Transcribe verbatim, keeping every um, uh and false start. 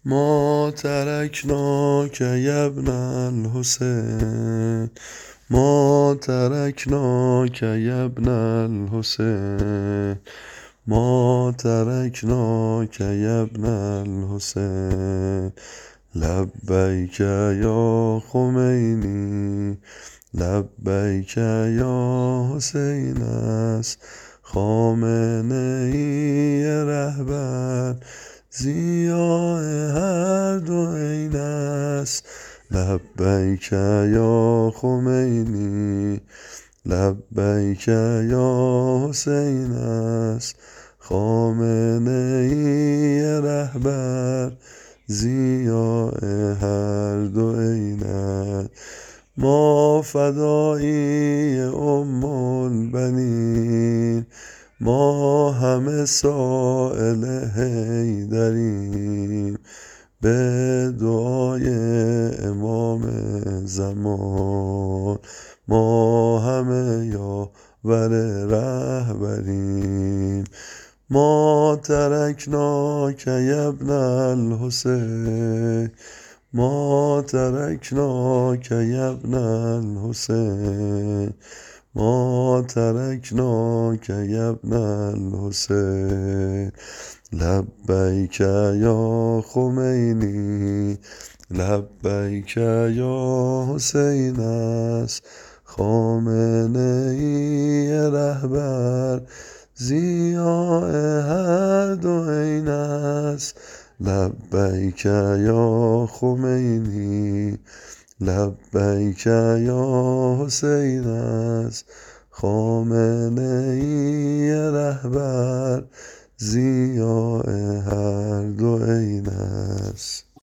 ما تركناك يا ابن الحسين ما تركناك يا ابن الحسين ما تركناك يا ابن الحسين لبيك يا خمینی لبیک یا حسین است خامنه ای رهبر ضیاء هر دو عین است لبیک یا خمینی لبیک یا حسین است خامنه ای رهبر ضیاء هر دو عین است ما فدایی ام البنین ما همه سائل حیدریم به دعای امام زمان ما همه یاور رهبریم ما ترکناک یا ابن الحسین ما ترکناک یا ابن الحسین ما ترکناک یا ابن الحسین لبیک یا خمینی لبیک یا حسین است خامنه ای رهبر ضیاء هر دو عین است لبیک یا خمینی لبیک یا حسین است خامنه ای رهبر ضیاء هر دو عین است.